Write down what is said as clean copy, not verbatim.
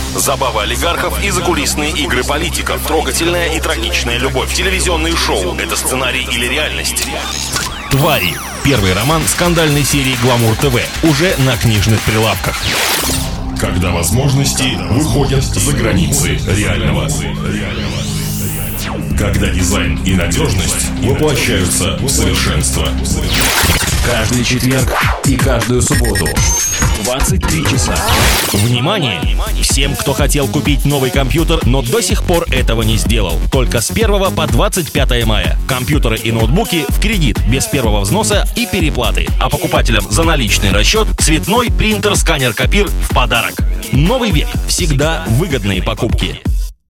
Забавы олигархов и закулисные игры политиков. Трогательная и трагичная любовь. Телевизионные шоу. Это сценарий или реальность? «Твари». Первый роман скандальной серии «Гламур ТВ». Уже на книжных прилавках. Когда возможности выходят за границы реального. Когда дизайн и надежность воплощаются в совершенство. Каждый четверг и каждую субботу 23 часа. Внимание! Всем, кто хотел купить новый компьютер, но до сих пор этого не сделал. Только с 1 по 25 мая. Компьютеры и ноутбуки в кредит, без первого взноса и переплаты. А покупателям за наличный расчет цветной принтер-сканер-копир в подарок. Новый век. Всегда выгодные покупки.